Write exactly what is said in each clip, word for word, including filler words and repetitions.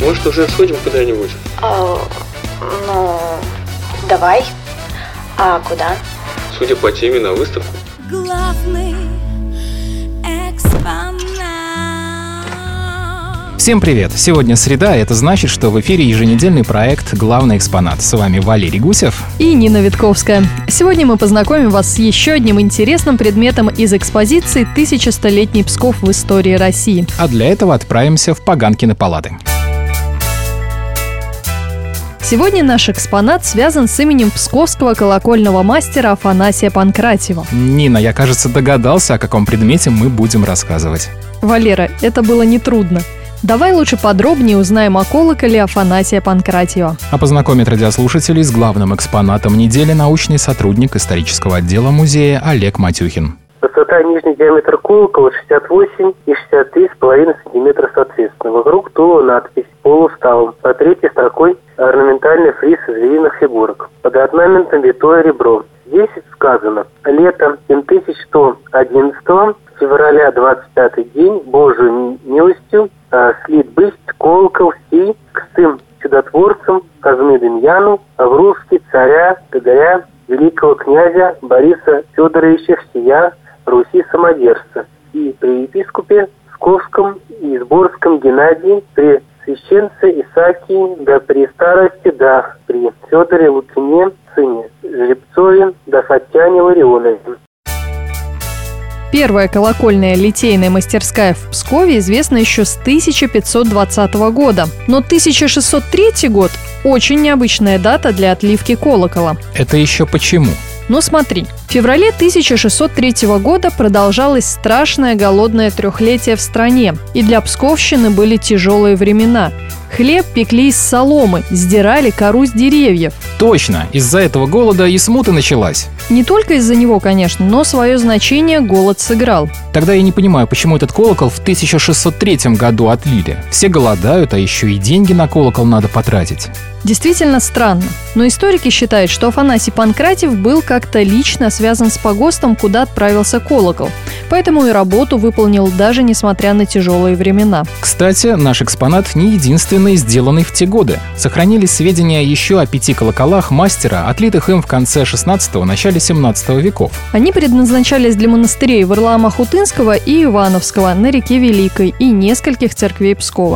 Может, уже сходим куда-нибудь? А, ну, давай. А куда? Судя по теме, на выставку. Главный экспонат. Всем привет! Сегодня среда, это значит, что в эфире еженедельный проект «Главный экспонат». С вами Валерий Гусев и Нина Витковская. Сегодня мы познакомим вас с еще одним интересным предметом из экспозиции «Тысячестолетний Псков в истории России». А для этого отправимся в Поганкины палаты. Сегодня наш экспонат связан с именем псковского колокольного мастера Афанасия Панкратьева. Нина, я, кажется, догадался, о каком предмете мы будем рассказывать. Валера, это было нетрудно. Давай лучше подробнее узнаем о колоколе Афанасия Панкратьева. А познакомит радиослушателей с главным экспонатом недели научный сотрудник исторического отдела музея Олег Матюхин. Высота и нижний диаметр колокола шестьдесят восемь и шестьдесят три с половиной сантиметра соответственно. Вокруг тула надпись полуставом. По третьей строкой орнаментальный фриз из звериных фигурок. Под орнаментом витое ребро. Здесь сказано: лето семь тысяч сто одиннадцатого, февраля двадцать пятый день, Божию милостью, э, слит бысть колокол сей к сым чудотворцам Казмы Демьяну, Аврусский царя, Годаря, великого князя Бориса Федоровича всея Руси самодержца, и при епископе Псковском и Изборском Геннадии, при священце Исаакии, да при старости, да при Федоре Лукине, сыне Жеребцове, да Фатяне Ларионове. Первая колокольная литейная мастерская в Пскове известна еще с тысяча пятьсот двадцатого года. Но тысяча шестьсот третий год – очень необычная дата для отливки колокола. Это еще почему? Ну смотри, в феврале тысяча шестьсот третьего года продолжалось страшное голодное трехлетие в стране, и для псковщины были тяжелые времена. Хлеб пекли из соломы, сдирали кору с деревьев. Точно, из-за этого голода и смута началась. Не только из-за него, конечно, но свое значение голод сыграл. Тогда я не понимаю, почему этот колокол в тысяча шестьсот третьем году отлили. Все голодают, а еще и деньги на колокол надо потратить. Действительно странно. Но историки считают, что Афанасий Панкратьев был как-то лично связан с погостом, куда отправился колокол. Поэтому и работу выполнил даже несмотря на тяжелые времена. Кстати, наш экспонат не единственный, сделанный в те годы. Сохранились сведения еще о пяти колоколах мастера, отлитых им в конце шестнадцатого – начале семнадцатого веков. Они предназначались для монастырей Варлаама-Хутынского и Ивановского на реке Великой и нескольких церквей Пскова.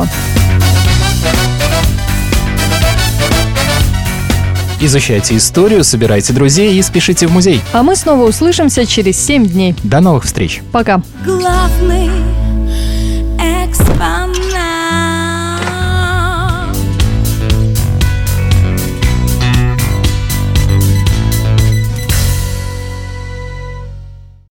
Изучайте историю, собирайте друзей и спешите в музей. А мы снова услышимся через семь дней. До новых встреч. Пока. Главный экспонат.